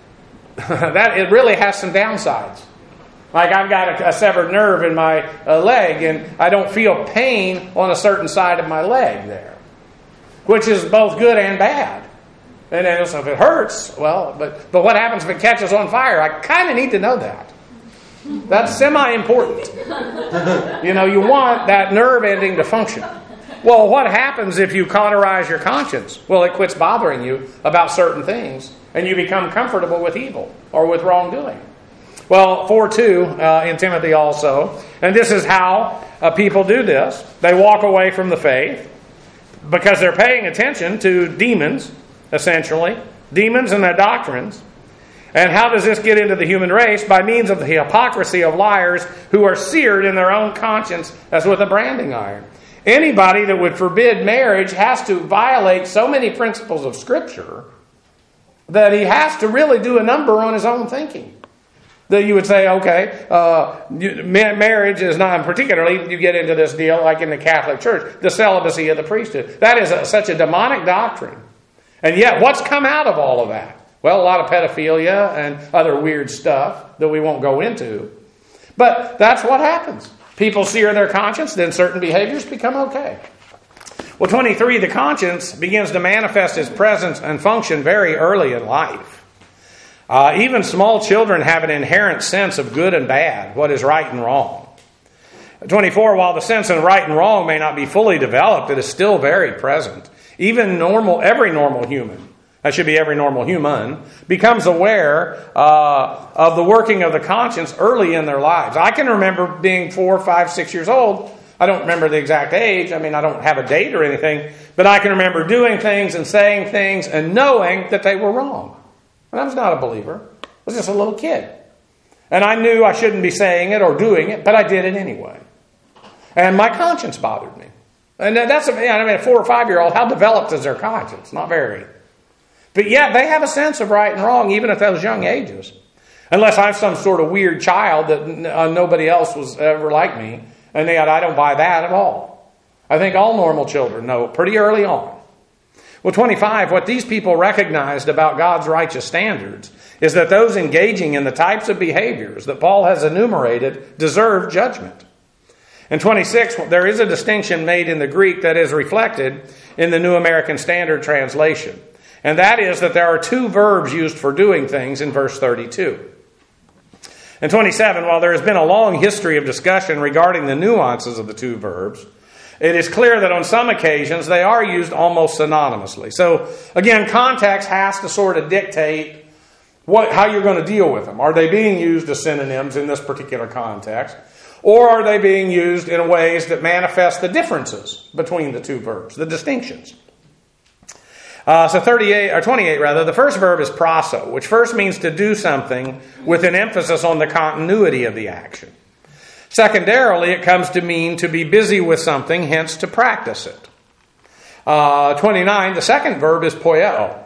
that it really has some downsides. Like I've got a, a severed nerve in my uh, leg, and I don't feel pain on a certain side of my leg there, which is both good and bad. And then so if it hurts, well, but but what happens if it catches on fire? I kind of need to know that. That's semi-important. You know, you want that nerve ending to function. Well, what happens if you cauterize your conscience? Well, it quits bothering you about certain things, and you become comfortable with evil or with wrongdoing. Well, four two uh, in Timothy also, and this is how uh, people do this. They walk away from the faith because they're paying attention to demons, essentially, demons and their doctrines. And how does this get into the human race? By means of the hypocrisy of liars who are seared in their own conscience as with a branding iron. Anybody that would forbid marriage has to violate so many principles of Scripture that he has to really do a number on his own thinking. That you would say, okay, uh, marriage is not, particularly you get into this deal like in the Catholic Church, the celibacy of the priesthood. That is a, such a demonic doctrine. And yet, what's come out of all of that? Well, a lot of pedophilia and other weird stuff that we won't go into. But that's what happens. People sear their conscience, then certain behaviors become okay. Well, twenty-three, the conscience begins to manifest its presence and function very early in life. Uh, even small children have an inherent sense of good and bad, what is right and wrong. twenty-four, while the sense of right and wrong may not be fully developed, it is still very present. Even normal, every normal human, that should be every normal human, becomes aware uh, of the working of the conscience early in their lives. I can remember being four, five, six years old. I don't remember the exact age. I mean, I don't have a date or anything. But I can remember doing things and saying things and knowing that they were wrong. And I was not a believer. I was just a little kid. And I knew I shouldn't be saying it or doing it, but I did it anyway. And my conscience bothered me. And that's, I mean, a four or five-year-old, how developed is their conscience? Not very. But yet, they have a sense of right and wrong, even at those young ages. Unless I'm some sort of weird child that uh, nobody else was ever like me. And yet, I don't buy that at all. I think all normal children know pretty early on. Well, twenty-five, what these people recognized about God's righteous standards is that those engaging in the types of behaviors that Paul has enumerated deserve judgment. And twenty-six, there is a distinction made in the Greek that is reflected in the New American Standard Translation. And that is that there are two verbs used for doing things in verse thirty-two. And twenty-seven, while there has been a long history of discussion regarding the nuances of the two verbs, it is clear that on some occasions they are used almost synonymously. So, again, context has to sort of dictate what, how you're going to deal with them. Are they being used as synonyms in this particular context? Or are they being used in ways that manifest the differences between the two verbs, the distinctions? Uh, so thirty-eight or twenty-eight rather, the first verb is praso, which first means to do something with an emphasis on the continuity of the action. Secondarily, it comes to mean to be busy with something, hence to practice it. Uh, twenty-nine, the second verb is poieo,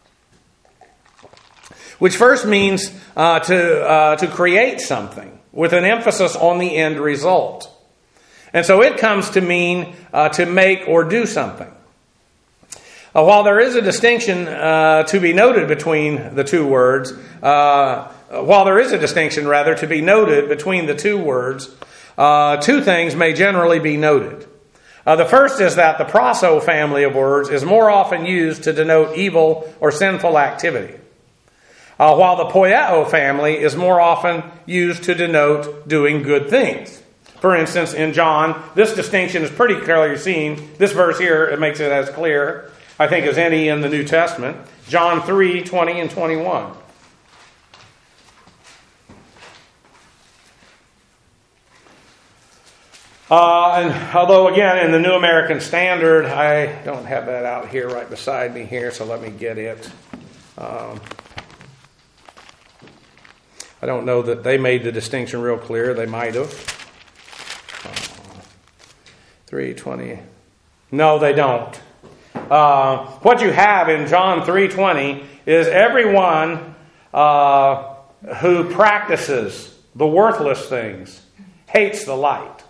which first means uh, to uh, to create something with an emphasis on the end result. And so it comes to mean uh, to make or do something. Uh, while there is a distinction uh, to be noted between the two words, uh, while there is a distinction, rather, to be noted between the two words, uh, two things may generally be noted. Uh, the first is that the praso family of words is more often used to denote evil or sinful activity, uh, while the poieo family is more often used to denote doing good things. For instance, in John, this distinction is pretty clearly seen. This verse here, it makes it as clear, I think, as any in the New Testament. John three, twenty and twenty-one. Uh, and although, again, in the New American Standard, I don't have that out here right beside me here, so let me get it. Um, I don't know that they made the distinction real clear. They might have. Uh, three twenty. No, they don't. Uh, what you have in John three twenty is everyone uh, who practices the worthless things hates the light.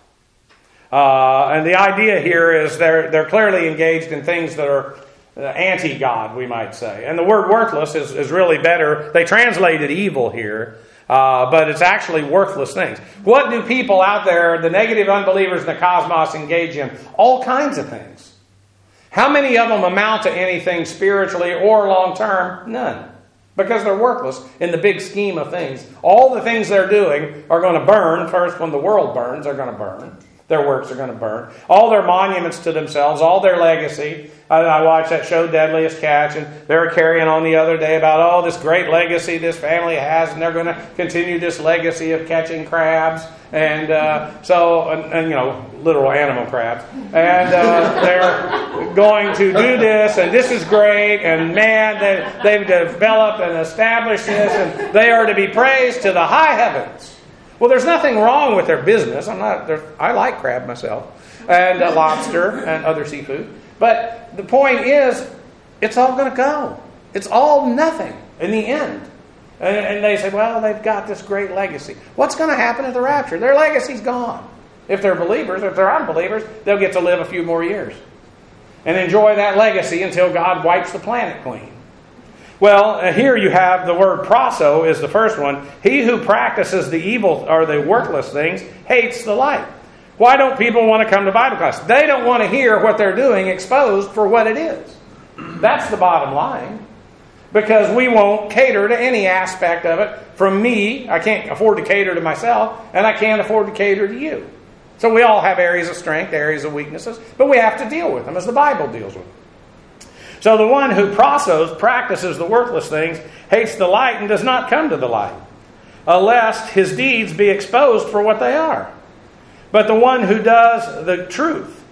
Uh, and the idea here is they're they're clearly engaged in things that are anti-God, we might say. And the word worthless is, is really better. They translated evil here, uh, but it's actually worthless things. What do people out there, the negative unbelievers in the cosmos, engage in? All kinds of things. How many of them amount to anything spiritually or long-term? None. Because they're worthless in the big scheme of things. All the things they're doing are going to burn. First, when the world burns, they're going to burn. Their works are going to burn. All their monuments to themselves, all their legacy. I, I watched that show, Deadliest Catch, and they were carrying on the other day about, oh, this great legacy this family has, and they're going to continue this legacy of catching crabs. And uh, so, and, and, you know, literal animal crabs. And uh, they're going to do this, and this is great, and man, they, they've developed and established this, and they are to be praised to the high heavens. Well, there's nothing wrong with their business. I'm not. I like crab myself, and uh, lobster and other seafood. But the point is, it's all going to go. It's all nothing in the end. And, and they say, well, they've got this great legacy. What's going to happen at the rapture? Their legacy's gone. If they're believers, if they're unbelievers, they'll get to live a few more years and enjoy that legacy until God wipes the planet clean. Well, uh, here you have the word proso is the first one. He who practices the evil or the worthless things hates the light. Why don't people want to come to Bible class? They don't want to hear what they're doing exposed for what it is. That's the bottom line. Because we won't cater to any aspect of it. From me, I can't afford to cater to myself, and I can't afford to cater to you. So we all have areas of strength, areas of weaknesses, but we have to deal with them as the Bible deals with them. So the one who prosos, practices the worthless things, hates the light and does not come to the light, lest his deeds be exposed for what they are. But the one who does the truth,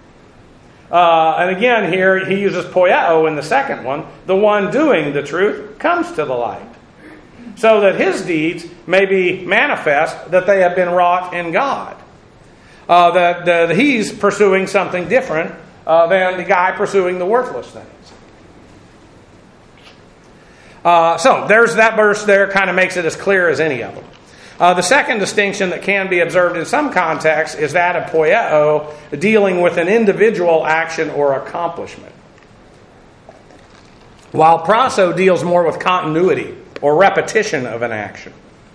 uh, and again here he uses poieo in the second one, the one doing the truth comes to the light, so that his deeds may be manifest that they have been wrought in God. Uh, that, that he's pursuing something different uh, than the guy pursuing the worthless things. Uh, so there's that verse there, kind of makes it as clear as any of them. Uh, the second distinction that can be observed in some contexts is that of poieo, dealing with an individual action or accomplishment. While proso deals more with continuity or repetition of an action.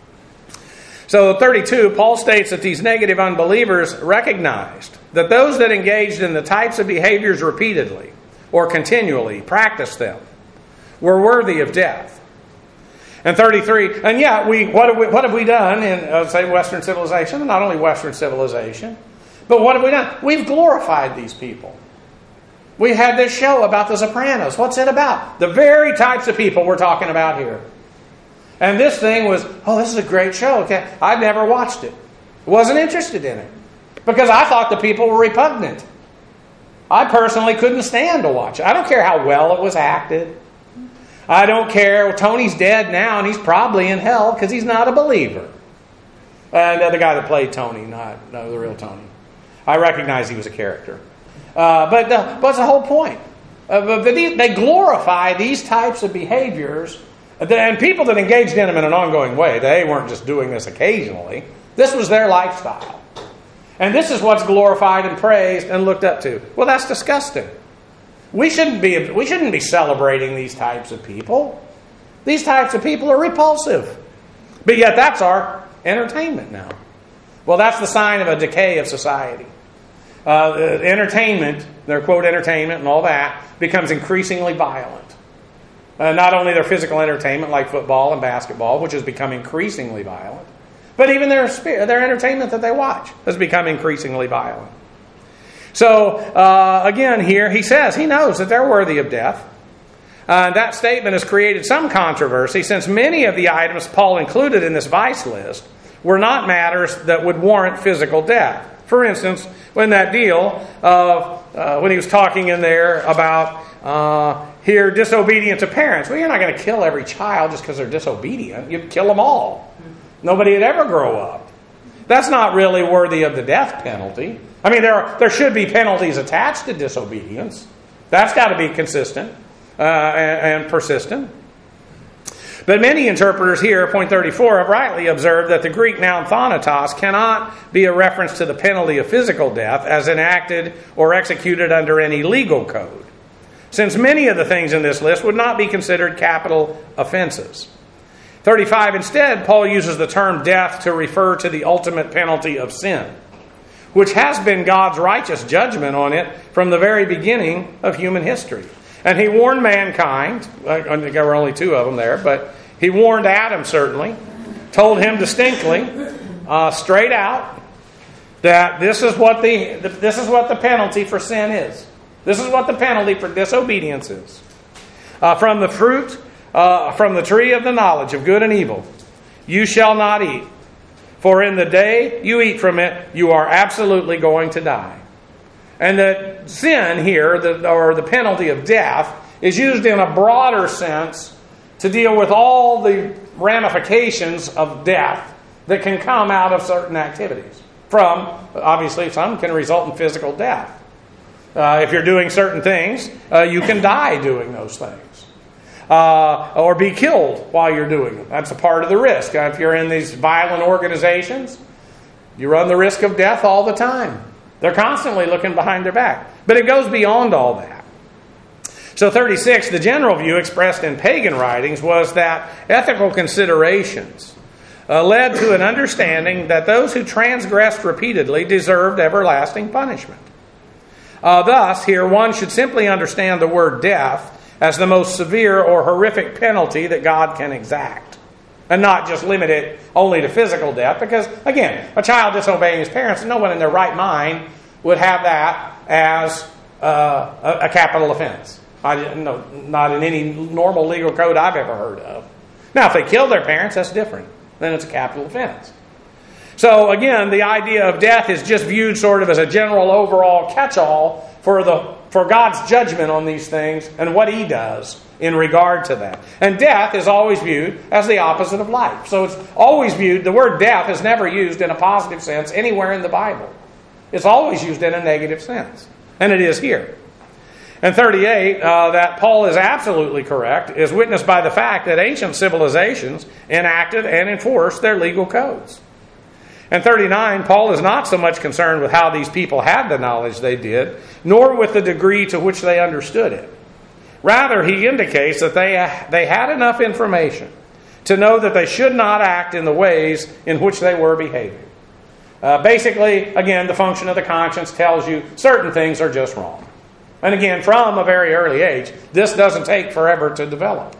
So thirty-two, Paul states that these negative unbelievers recognized that those that engaged in the types of behaviors repeatedly or continually practiced them were worthy of death. And thirty-three, and yeah, we what have we, what have we done in, uh, say, Western civilization? Not only Western civilization, but what have we done? We've glorified these people. We had this show about The Sopranos. What's it about? The very types of people we're talking about here. And this thing was, oh, this is a great show. Okay, I've never watched it. Wasn't interested in it. Because I thought the people were repugnant. I personally couldn't stand to watch it. I don't care how well it was acted. I don't care. Well, Tony's dead now, and he's probably in hell because he's not a believer. And uh, the guy that played Tony, not no, the real Tony. I recognize he was a character. Uh, but uh, what's the whole point? Uh, they glorify these types of behaviors, and people that engaged in them in an ongoing way. They weren't just doing this occasionally. This was their lifestyle. And this is what's glorified and praised and looked up to. Well, that's disgusting. We shouldn't be we shouldn't be celebrating these types of people. These types of people are repulsive. But yet that's our entertainment now. Well, that's the sign of a decay of society. Uh, entertainment, their quote entertainment and all that, becomes increasingly violent. Uh, not only their physical entertainment like football and basketball, which has become increasingly violent, but even their their entertainment that they watch has become increasingly violent. So, uh, again, here he says he knows that they're worthy of death. Uh, that statement has created some controversy since many of the items Paul included in this vice list were not matters that would warrant physical death. For instance, when that deal of uh, when he was talking in there about uh, here disobedient to parents. Well, you're not going to kill every child just because they're disobedient. You'd kill them all. Nobody would ever grow up. That's not really worthy of the death penalty. I mean, there are, there should be penalties attached to disobedience. That's got to be consistent uh, and, and persistent. But many interpreters here, point thirty-four, have rightly observed that the Greek noun thanatos cannot be a reference to the penalty of physical death as enacted or executed under any legal code, since many of the things in this list would not be considered capital offenses. thirty-five, instead, Paul uses the term death to refer to the ultimate penalty of sin, which has been God's righteous judgment on it from the very beginning of human history. And he warned mankind, I think there were only two of them there, but he warned Adam certainly, told him distinctly, uh, straight out, that this is what the this is what the penalty for sin is. This is what the penalty for disobedience is. Uh, from the fruit, uh, from the tree of the knowledge of good and evil, you shall not eat. For in the day you eat from it, you are absolutely going to die. And the sin here, the, or the penalty of death, is used in a broader sense to deal with all the ramifications of death that can come out of certain activities. From, obviously, some can result in physical death. Uh, if you're doing certain things, uh, you can die doing those things. Uh, or be killed while you're doing them. That's a part of the risk. Uh, if you're in these violent organizations, you run the risk of death all the time. They're constantly looking behind their back. But it goes beyond all that. So thirty-six, the general view expressed in pagan writings was that ethical considerations uh, led to an understanding that those who transgressed repeatedly deserved everlasting punishment. Uh, thus, here one should simply understand the word death as the most severe or horrific penalty that God can exact, and not just limit it only to physical death, because, again, a child disobeying his parents, no one in their right mind would have that as uh, a, a capital offense. I, no, not in any normal legal code I've ever heard of. Now, if they kill their parents, that's different. Then it's a capital offense. So, again, the idea of death is just viewed sort of as a general overall catch-all for the for God's judgment on these things and what He does in regard to that. And death is always viewed as the opposite of life. So it's always viewed, the word death is never used in a positive sense anywhere in the Bible. It's always used in a negative sense. And it is here. And thirty-eight, uh, that Paul is absolutely correct, is witnessed by the fact that ancient civilizations enacted and enforced their legal codes. And thirty-nine, Paul is not so much concerned with how these people had the knowledge they did, nor with the degree to which they understood it. Rather, he indicates that they, they had enough information to know that they should not act in the ways in which they were behaving. Uh, basically, again, the function of the conscience tells you certain things are just wrong. And again, from a very early age, this doesn't take forever to develop.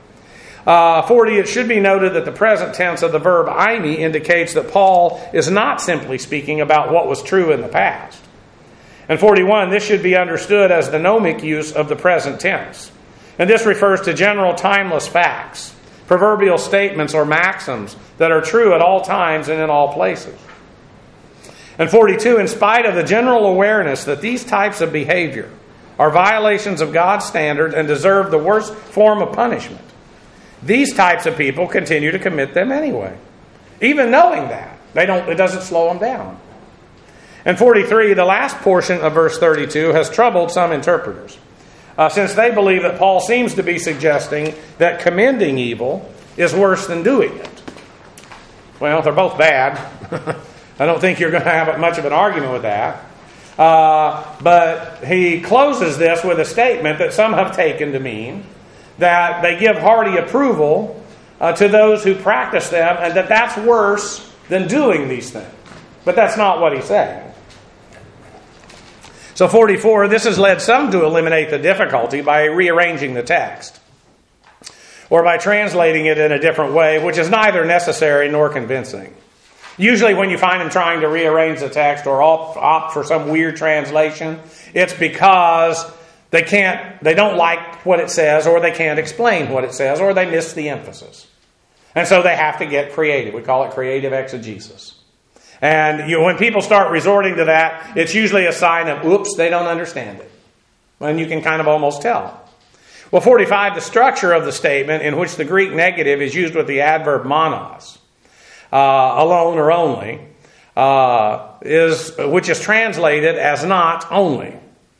Uh, forty, it should be noted that the present tense of the verb eimi indicates that Paul is not simply speaking about what was true in the past. And forty-one, this should be understood as the gnomic use of the present tense. And this refers to general timeless facts, proverbial statements or maxims that are true at all times and in all places. And forty-two, in spite of the general awareness that these types of behavior are violations of God's standard and deserve the worst form of punishment, these types of people continue to commit them anyway. Even knowing that, they don't. It doesn't slow them down. And forty-three, the last portion of verse thirty-two has troubled some interpreters, uh, since they believe that Paul seems to be suggesting that commending evil is worse than doing it. Well, they're both bad. I don't think you're going to have much of an argument with that. Uh, but he closes this with a statement that some have taken to mean that they give hearty approval uh, to those who practice them, and that that's worse than doing these things. But that's not what he's saying. So forty-four, this has led some to eliminate the difficulty by rearranging the text, or by translating it in a different way, which is neither necessary nor convincing. Usually when you find them trying to rearrange the text or opt, opt for some weird translation, it's because they can't, they don't like what it says, or they can't explain what it says, or they miss the emphasis. And so they have to get creative. We call it creative exegesis. And you, when people start resorting to that, it's usually a sign of, oops, they don't understand it. And you can kind of almost tell. Well, forty-five, the structure of the statement in which the Greek negative is used with the adverb monos. uh, alone or only, uh, is which is translated as not only.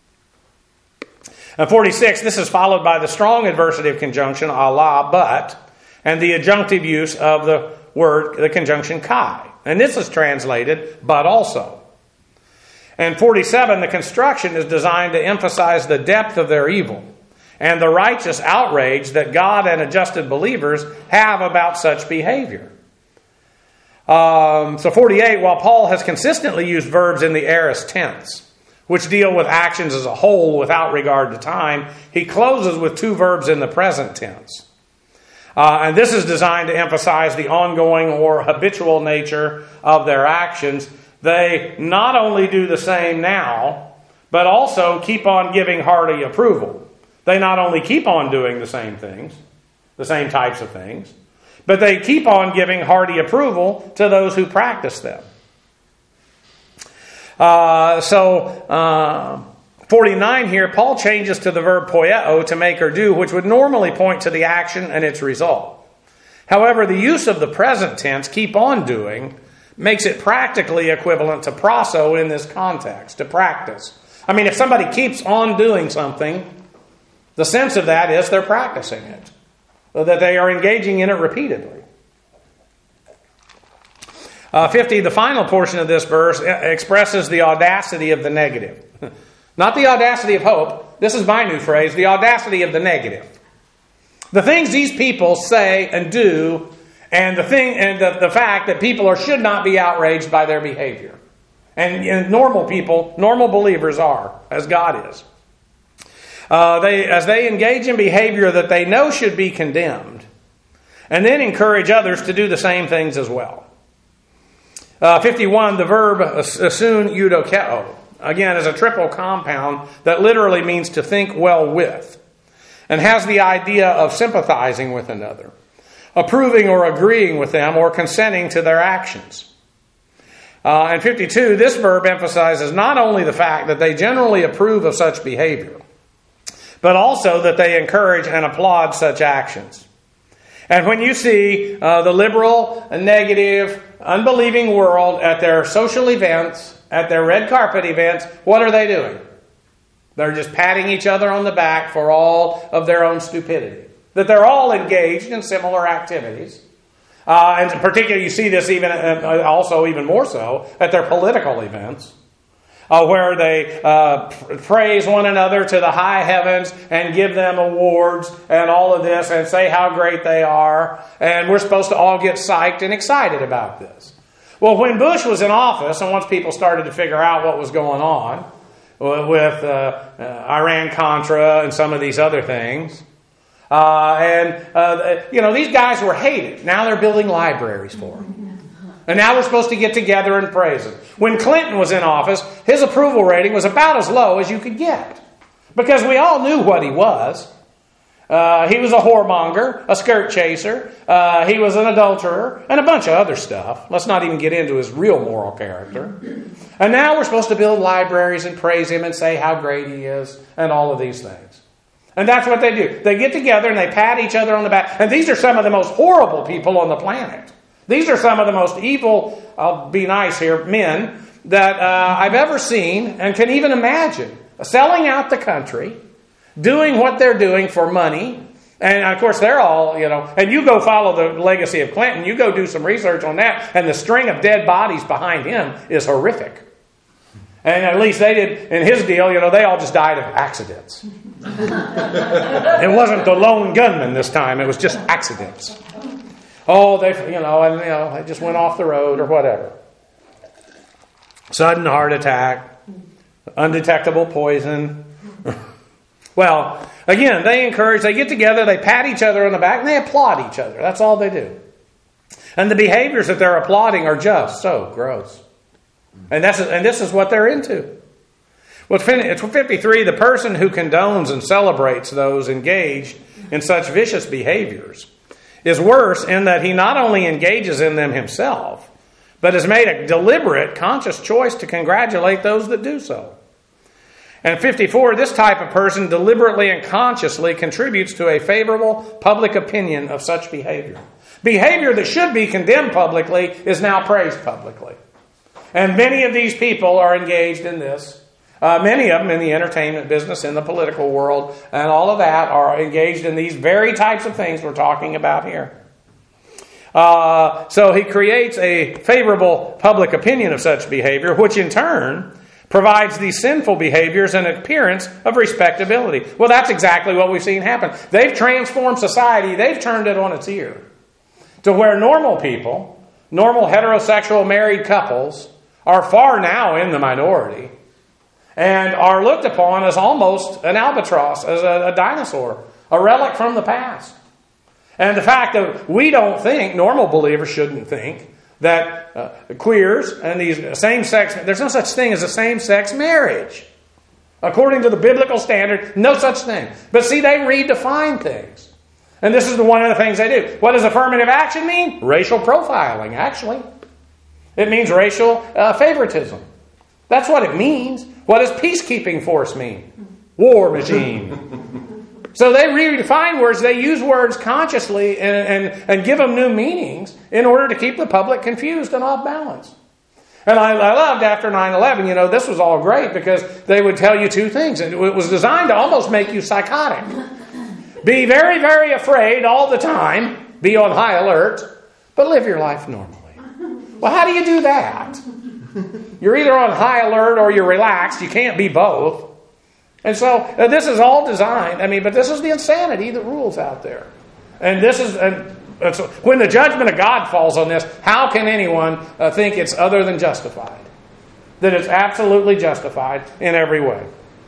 And forty-six, this is followed by the strong adversative conjunction, Allah, but, and the adjunctive use of the word, the conjunction kai. And this is translated, but also. And forty-seven, the construction is designed to emphasize the depth of their evil and the righteous outrage that God and adjusted believers have about such behavior. Um, so forty-eight, while Paul has consistently used verbs in the aorist tense, which deal with actions as a whole without regard to time, he closes with two verbs in the present tense. Uh, and this is designed to emphasize the ongoing or habitual nature of their actions. They not only do the same now, but also keep on giving hearty approval. They not only keep on doing the same things, the same types of things, but they keep on giving hearty approval to those who practice them. Uh, so, uh, forty-nine here, Paul changes to the verb poieo, to make or do, which would normally point to the action and its result. However, the use of the present tense, keep on doing, makes it practically equivalent to proso in this context, to practice. I mean, if somebody keeps on doing something, the sense of that is they're practicing it, that they are engaging in it repeatedly. Uh, fifty, the final portion of this verse expresses the audacity of the negative. Not the audacity of hope. This is my new phrase, the audacity of the negative. The things these people say and do, and the thing, and the, the fact that people are, should not be outraged by their behavior. And, and normal people, normal believers are, as God is. Uh, they, as they engage in behavior that they know should be condemned, and then encourage others to do the same things as well. Uh, fifty-one, the verb asun eudokeo, again, is a triple compound that literally means to think well with, and has the idea of sympathizing with another, approving or agreeing with them, or consenting to their actions. Uh, and fifty-two, this verb emphasizes not only the fact that they generally approve of such behavior, but also that they encourage and applaud such actions. And when you see uh, the liberal, negative, unbelieving world at their social events, at their red carpet events, what are they doing? They're just patting each other on the back for all of their own stupidity. That they're all engaged in similar activities. Uh, and particularly you see this even uh, also even more so at their political events. Uh, where they uh, praise one another to the high heavens and give them awards and all of this and say how great they are. And we're supposed to all get psyched and excited about this. Well, when Bush was in office, and once people started to figure out what was going on with uh, uh, Iran-Contra and some of these other things, uh, and, uh, you know, these guys were hated. Now they're building libraries for them. And now we're supposed to get together and praise him. When Clinton was in office, his approval rating was about as low as you could get. Because we all knew what he was. Uh, he was a whoremonger, a skirt chaser. Uh, he was an adulterer, and a bunch of other stuff. Let's not even get into his real moral character. And now we're supposed to build libraries and praise him and say how great he is and all of these things. And that's what they do. They get together and they pat each other on the back. And these are some of the most horrible people on the planet. These are some of the most evil, I'll be nice here, men that uh, I've ever seen and can even imagine. Selling out the country, doing what they're doing for money. And of course they're all, you know, and you go follow the legacy of Clinton, you go do some research on that, and the string of dead bodies behind him is horrific. And at least they did, in his deal, you know, they all just died of accidents. It wasn't the lone gunman this time, it was just accidents. Oh, they, you know, and you know, they just went off the road or whatever. Sudden heart attack, undetectable poison. Well, again, they encourage, they get together, they pat each other on the back, and they applaud each other. That's all they do. And the behaviors that they're applauding are just so gross. And that's and this is what they're into. Well, it's fifty-three, the person who condones and celebrates those engaged in such vicious behaviors is worse in that he not only engages in them himself, but has made a deliberate, conscious choice to congratulate those that do so. And fifty-four, this type of person deliberately and consciously contributes to a favorable public opinion of such behavior. Behavior that should be condemned publicly is now praised publicly. And many of these people are engaged in this. Uh, many of them in the entertainment business, in the political world, and all of that are engaged in these very types of things we're talking about here. Uh, so he creates a favorable public opinion of such behavior, which in turn provides these sinful behaviors an appearance of respectability. Well, that's exactly what we've seen happen. They've transformed society. They've turned it on its ear to where normal people, normal heterosexual married couples, are far now in the minority and are looked upon as almost an albatross, as a, a dinosaur, a relic from the past. And the fact that we don't think, normal believers shouldn't think, that uh, queers and these same-sex, there's no such thing as a same-sex marriage. According to the biblical standard, no such thing. But see, they redefine things. And this is the one of the things they do. What does affirmative action mean? Racial profiling, actually. It means racial uh, favoritism. That's what it means. What does peacekeeping force mean? War machine. So they redefine words. They use words consciously and, and, and give them new meanings in order to keep the public confused and off balance. And I, I loved after nine eleven, you know, this was all great because they would tell you two things. And it was designed to almost make you psychotic. Be very, very afraid all the time. Be on high alert. But live your life normally. Well, how do you do that? You're either on high alert or you're relaxed. You can't be both. And so uh, this is all designed. I mean, but this is the insanity that rules out there. And this is, and, and so when the judgment of God falls on this, how can anyone uh, think it's other than justified? That it's absolutely justified in every way.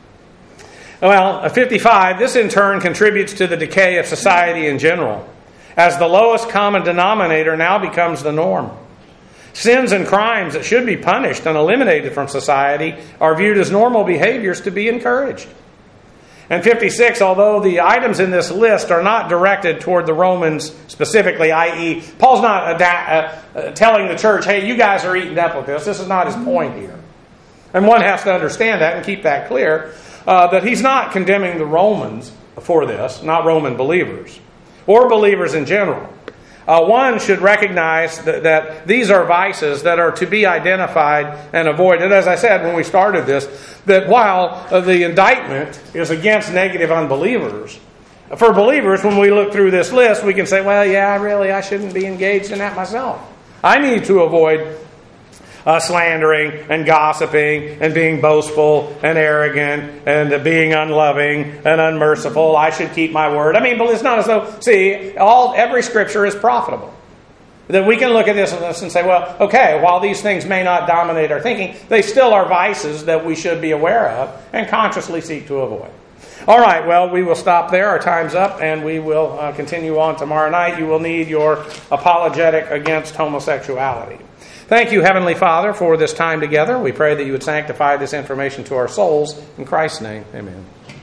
Well, fifty-five, this in turn contributes to the decay of society in general, as the lowest common denominator now becomes the norm. Sins and crimes that should be punished and eliminated from society are viewed as normal behaviors to be encouraged. And fifty-six, although the items in this list are not directed toward the Romans specifically, that is, Paul's not uh, uh, telling the church, hey, you guys are eating up with this. This is not his point here. And one has to understand that and keep that clear, uh, that he's not condemning the Romans for this, not Roman believers, or believers in general. Uh, one should recognize that, that these are vices that are to be identified and avoided. As I said when we started this, that while uh, the indictment is against negative unbelievers, for believers, when we look through this list, we can say, well, yeah, really, I shouldn't be engaged in that myself. I need to avoid uh, slandering and gossiping and being boastful and arrogant and uh, being unloving and unmerciful. I should keep my word. I mean, but it's not as though, see, all every scripture is profitable. That we can look at this and say, well, okay, while these things may not dominate our thinking, they still are vices that we should be aware of and consciously seek to avoid. All right, well, we will stop there. Our time's up, and we will uh, continue on tomorrow night. You will need your apologetic against homosexuality. Thank you, Heavenly Father, for this time together. We pray that you would sanctify this information to our souls. In Christ's name, amen.